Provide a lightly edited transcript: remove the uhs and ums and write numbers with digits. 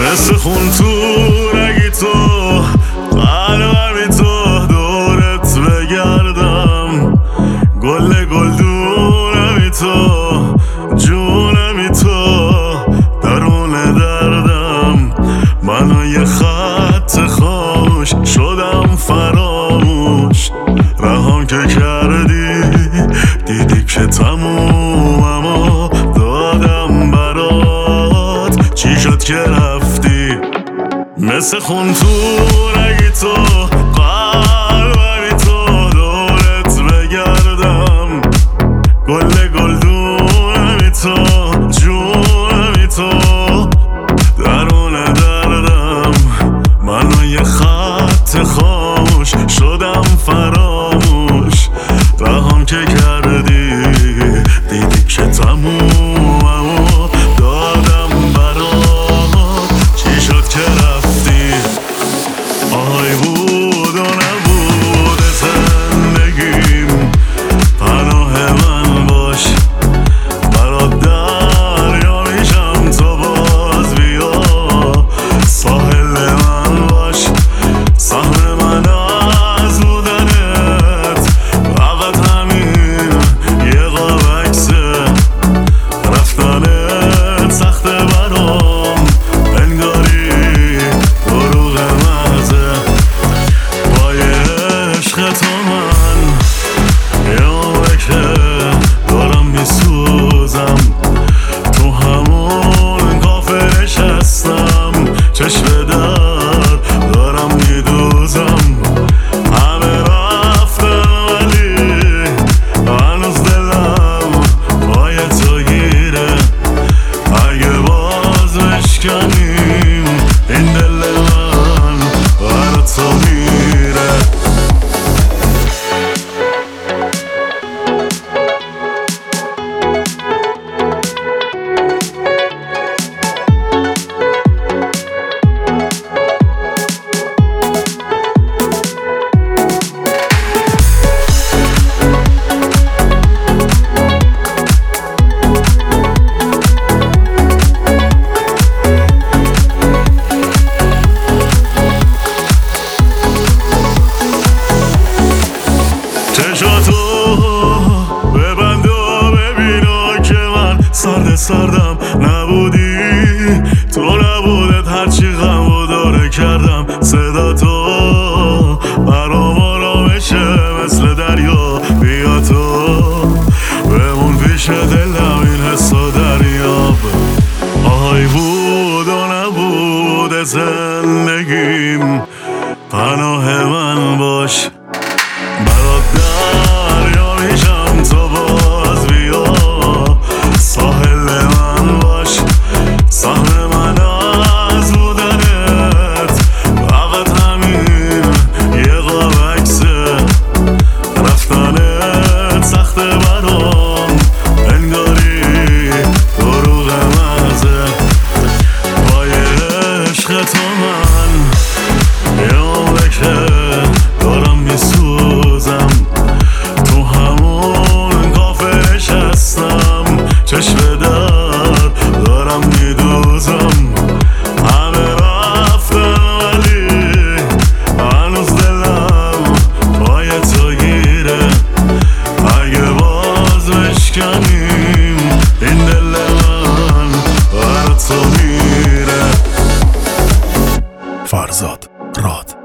مثل خون تو رگی تو قلبمی تو دورت بگردم، گل گلدونمی تو جونمی تو درون دردم. منو یه خط خاموش شدم فراموش، رهام که کردی دیدی که تموممو دادم برات، چی شد که رفتی؟ مثل خون تو رگی تو قلبمی تو دورت بگردم، گل گلدونمی تو جونمی تو درون دردم. منو یه خط خاموش شدم فراموش، رهام که کردی دیدی که تموممو دادم برات، چی شد که رفتی؟ آهای بود و نبود زندگیم، پناه من باش برات دریا میشم تو باز بیا، ساحل من باش سهم من از بودنت، فقط همین یه قاب عکسه، رفتنت سخته برام انگاری دروغ محضه. پای عشق تو من یه عمره که دارم میسوزم، تو همون کافه نشستم، چشم در دارم میدوزم. همه رفتن ولی هنوز دلم پای تو گیره، اگه باز بشکنیم این دل من برا تو میره. چشاتو ببند و ببینا که من سردم نبودی، تو نبودت هرچی غم و داره کردم. صدا تو برام آرامشه مثل دریا، بیا تو بمون پیش دلم این حسا دریاب. آهای بود و نبود زندگیم، پناه من باش برات دریا میشم تو باز بیا، ساحل من باش سهم من از بودنت، فقط همین یه قاب عکسه، رفتنت سخته برام انگاری دروغ محضه. پای عشق تو من یه عمره که دارم میسوزم، تو همون کافه نشستم، چشم در دارم میدوزم. همه رفتن ولی هنوز دلم پای تو گیره، اگه باز بشکنیم این دل من برا تو میره. فرزاد راد.